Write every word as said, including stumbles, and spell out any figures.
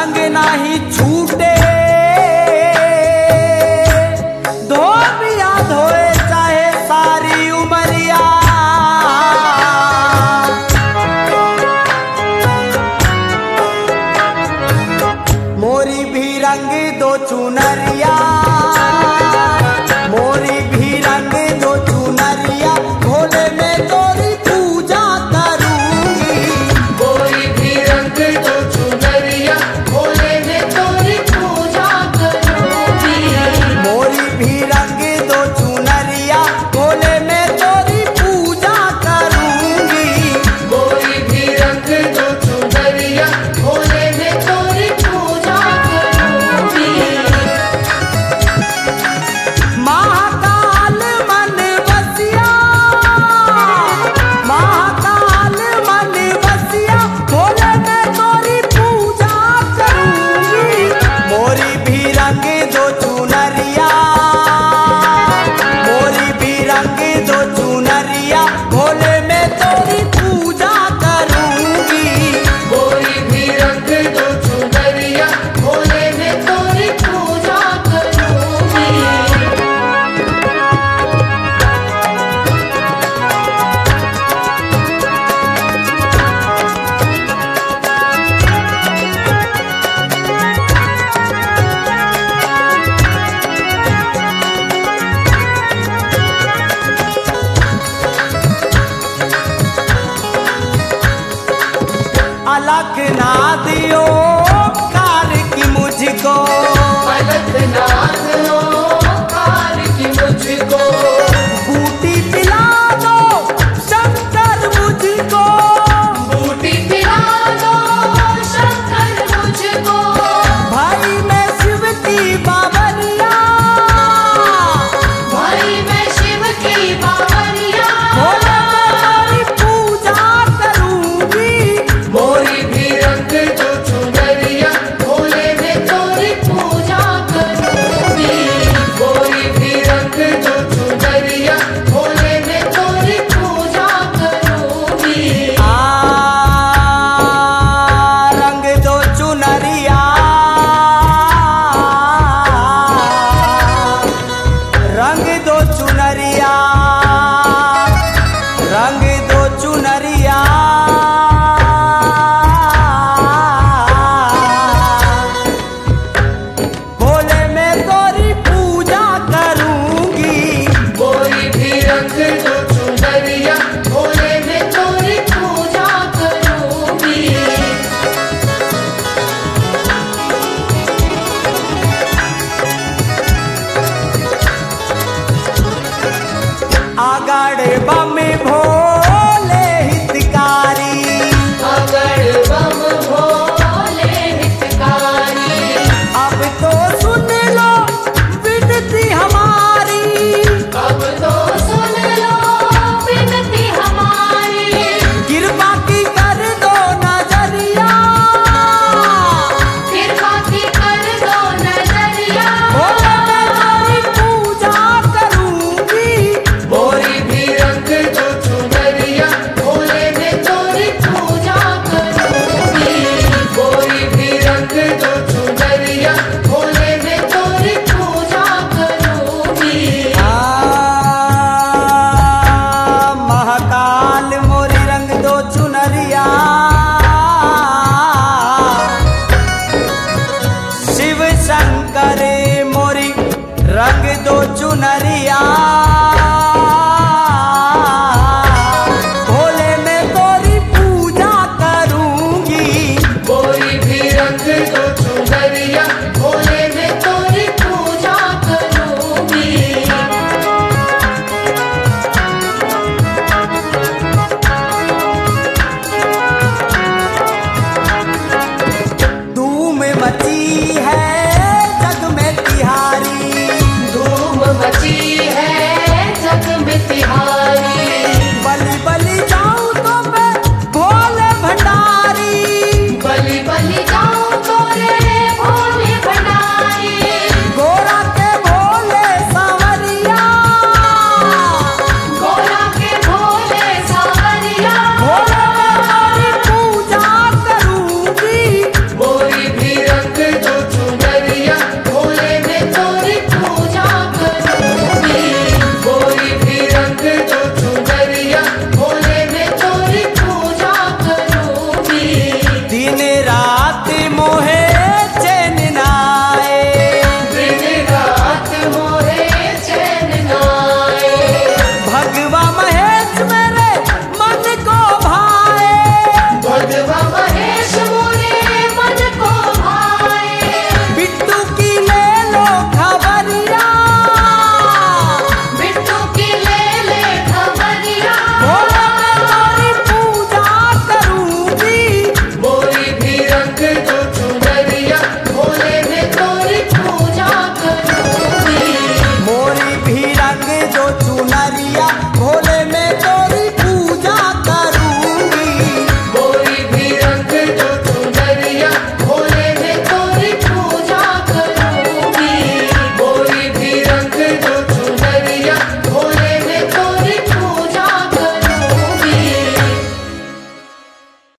रंग नाही छूटे धोबिया धोए चाहे सारी उमरिया। मोरी भी रंग दो चुनरिया, मोरी भी रंग दो चुनरिया, भोले में तोरी पूजा करूंगी। मोरी भी रंग दो चुनरिया, भोले में तोरी पूजा करूंगी। मोरी भी रंग दो चुनरिया, भोले में तोरी पूजा करूंगी। मोरी भी रंग दो चुनरिया, भोले में तोरी पूजा करूंगी। महाकाल मन बसिया, महाकाल मन बसिया, भोले में तोरी पूजा करूंगी। मोरी भी रंग दो चुनरिया, मोरी भी रंग दो चुनरिया, भोले में तोरी पूजा करूंगी। मोरी भी रंग दो चुनरिया, भोले में तोरी पूजा करूंगी। अलग ना दियो कार की मुझको, अलग ना दो कार की मुझको। बूटी पिला दो शंकर मुझको, बूटी पिला दो शंकर मुझको। भाई मैं शिव की बावरिया, भाई मैं शिव की बावरिया। भोले में तोरी पूजा करूंगी। मोरी भी रंग दो चुनरिया, भोले में तोरी पूजा करूंगी। मोरी भी रंग दो चुनरिया, भोले में तोरी पूजा करूंगी। आ रंग दो चुनरिया, रंग दो चुनरिया, रंग दो चुनरिया। भोले में तोरी पूजा करूंगी। मोरी भी रंग दो चुनरिया, भोले में तोरी पूजा करूंगी। आगाड़े बम भोले हितकारी, अगर बम भोले हितकारी। अब तो सुन लो विनती हमारी। अब तो सुन लो विनती हमारी। कृपा की कर दो नजरिया, कृपा की कर दो नजरिया। भोले में तोरी पूजा करूंगी। मोरी भी रंग दो चुनरिया, भोले में तोरी पूजा करूंगी। मोरी भी रंग दो चुनरिया, भोले में तोरी पूजा करूंगी। आ महाकाल मोरी रंग दो चुनरिया, शिव शंकर मोरी रंग दो चुनरिया। भोले में तोरी पूजा करूंगी। मोरी भी रंग दो